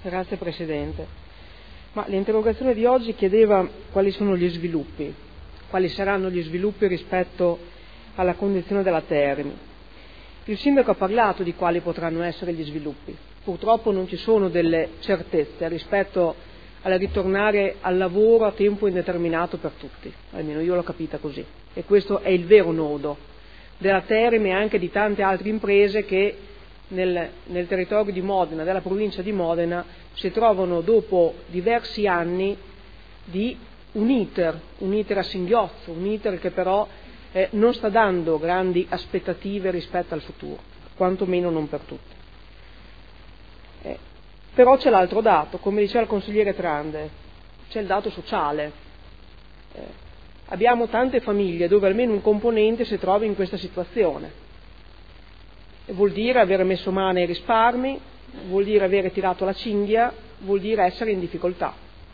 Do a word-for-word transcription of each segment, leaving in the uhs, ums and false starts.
Grazie Presidente. Ma l'interrogazione di oggi chiedeva quali sono gli sviluppi, quali saranno gli sviluppi rispetto alla condizione della Terni. Il Sindaco ha parlato di quali potranno essere gli sviluppi. Purtroppo non ci sono delle certezze rispetto al ritornare al lavoro a tempo indeterminato per tutti, almeno io l'ho capita così. E questo è il vero nodo della Terni e anche di tante altre imprese che nel, nel territorio di Modena, della provincia di Modena, si trovano dopo diversi anni di un iter, un iter a singhiozzo, un iter che però eh, non sta dando grandi aspettative rispetto al futuro, quantomeno non per tutti. Eh, però c'è l'altro dato, come diceva il consigliere Trande, c'è il dato sociale. Eh, abbiamo tante famiglie dove almeno un componente si trova in questa situazione. E vuol dire aver messo mano ai risparmi, vuol dire avere tirato la cinghia, vuol dire essere in difficoltà.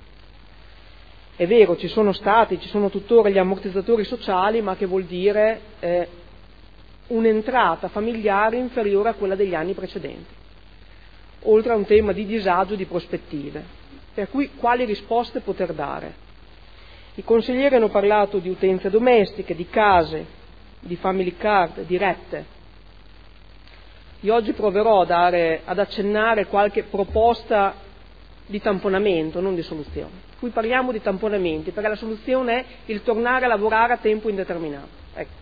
È vero, ci sono stati, ci sono tuttora gli ammortizzatori sociali, ma che vuol dire eh, un'entrata familiare inferiore a quella degli anni precedenti, oltre a un tema di disagio di prospettive. Per cui quali risposte poter dare? I consiglieri hanno parlato di utenze domestiche, di case, di family card, di rette. Io oggi proverò a dare, ad accennare qualche proposta di tamponamento, non di soluzione. Qui parliamo di tamponamenti, perché la soluzione è il tornare a lavorare a tempo indeterminato. Ecco.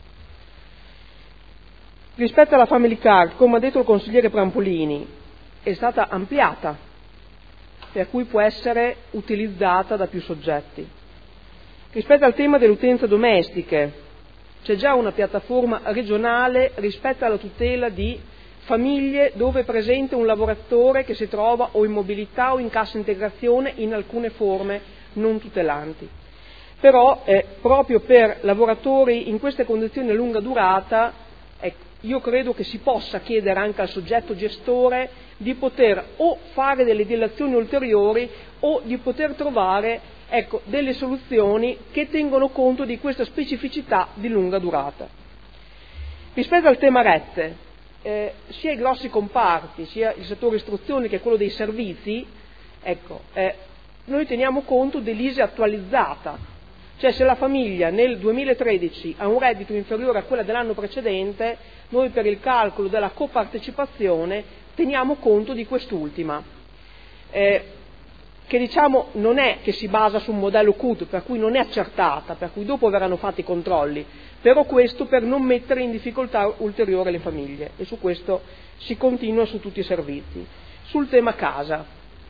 Rispetto alla family card, come ha detto il consigliere Prampolini, è stata ampliata, per cui può essere utilizzata da più soggetti. Rispetto al tema delle utenze domestiche, c'è già una piattaforma regionale rispetto alla tutela di famiglie dove è presente un lavoratore che si trova o in mobilità o in cassa integrazione in alcune forme non tutelanti. Però eh, proprio per lavoratori in queste condizioni a lunga durata, ecco, io credo che si possa chiedere anche al soggetto gestore di poter o fare delle dilazioni ulteriori o di poter trovare ecco, delle soluzioni che tengono conto di questa specificità di lunga durata. Rispetto al tema rette, Eh, sia i grossi comparti, sia il settore istruzione che quello dei servizi, ecco, eh, noi teniamo conto dell'I S E E attualizzata, cioè se la famiglia nel duemilatredici ha un reddito inferiore a quello dell'anno precedente, noi per il calcolo della copartecipazione teniamo conto di quest'ultima, eh, che diciamo non è che si basa su un modello C U D, per cui non è accertata, per cui dopo verranno fatti i controlli, però questo per non mettere in difficoltà ulteriore le famiglie, e su questo si continua su tutti i servizi. Sul tema casa,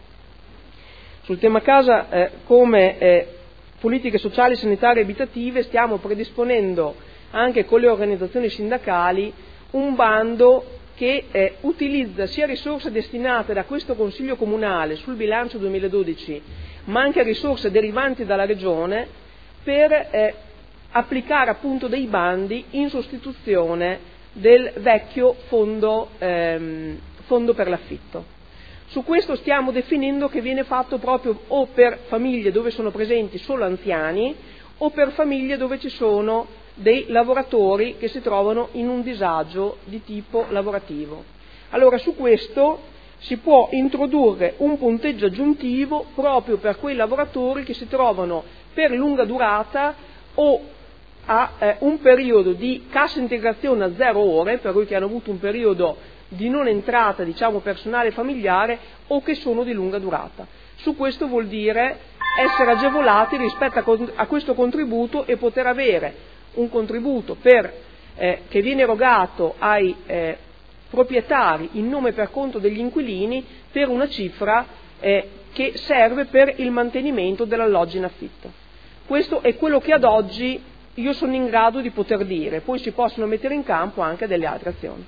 sul tema casa eh, come eh, politiche sociali, sanitarie e abitative stiamo predisponendo anche con le organizzazioni sindacali un bando che eh, utilizza sia risorse destinate da questo Consiglio Comunale sul bilancio duemiladodici, ma anche risorse derivanti dalla Regione per eh, applicare appunto dei bandi in sostituzione del vecchio fondo, ehm, fondo per l'affitto. Su questo stiamo definendo che viene fatto proprio o per famiglie dove sono presenti solo anziani o per famiglie dove ci sono dei lavoratori che si trovano in un disagio di tipo lavorativo. Allora su questo si può introdurre un punteggio aggiuntivo proprio per quei lavoratori che si trovano per lunga durata o a eh, un periodo di cassa integrazione a zero ore, per cui che hanno avuto un periodo di non entrata, diciamo, personale familiare o che sono di lunga durata. Su questo vuol dire essere agevolati rispetto a, a questo contributo e poter avere un contributo per, eh, che viene erogato ai eh, proprietari in nome e per conto degli inquilini per una cifra eh, che serve per il mantenimento dell'alloggio in affitto. Questo è quello che ad oggi io sono in grado di poter dire, poi si possono mettere in campo anche delle altre azioni.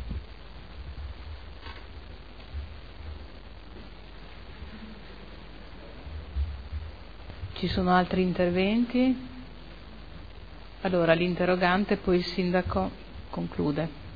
Ci sono altri interventi? Allora l'interrogante, poi il sindaco conclude.